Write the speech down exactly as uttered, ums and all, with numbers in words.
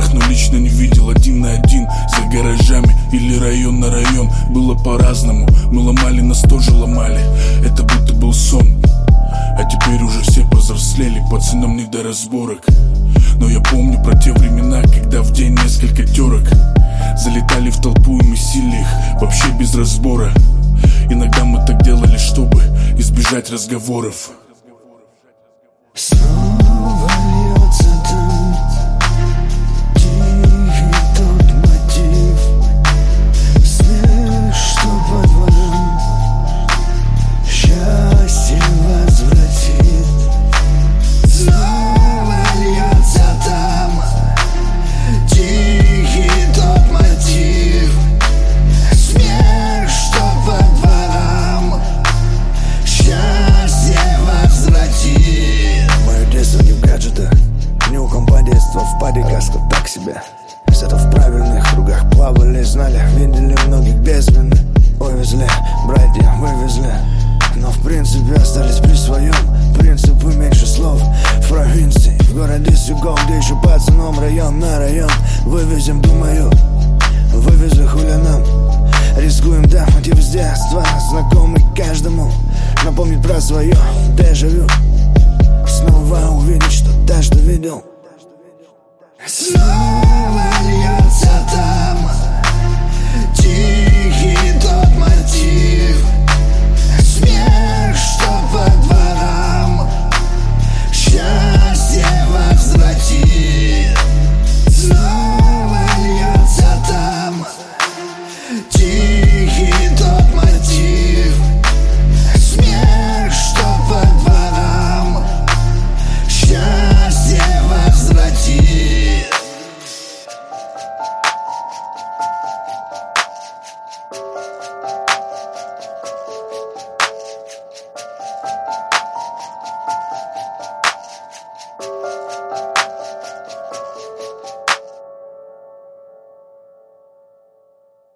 улицах, но лично не видел. Один на один за гаражами или район на район. Было по-разному, мы ломали, нас тоже ломали. Это будто был сон. А теперь уже все повзрослели, пацанам не до разборок. Но я помню про те времена, когда в день несколько терок залетали в толпу и месили их вообще без разбора. Иногда мы так делали, чтобы избежать разговоров. Снова льется дым, тихий тот мотив, снег, что по дворам счастье возвратит. Снова льется там тихий тот мотив, снег, что по дворам счастье возвратит. Мое детство не в гаджетах, не у компанейства, в паре каска так себе. Зато в правильных кругах плавали, знали, видели многих без вины. Увезли, братья, вывезли, но в принципе остались при своем. Принципы меньше слов в провинции, в городе с югом, где еще пацаном район на район. Вывезем, думаю, вывезли хули нам. Рискуем, да, мотив с детства, знакомый каждому. Напомнить про свое дежавю, снова увидеть, что даже видел. Снова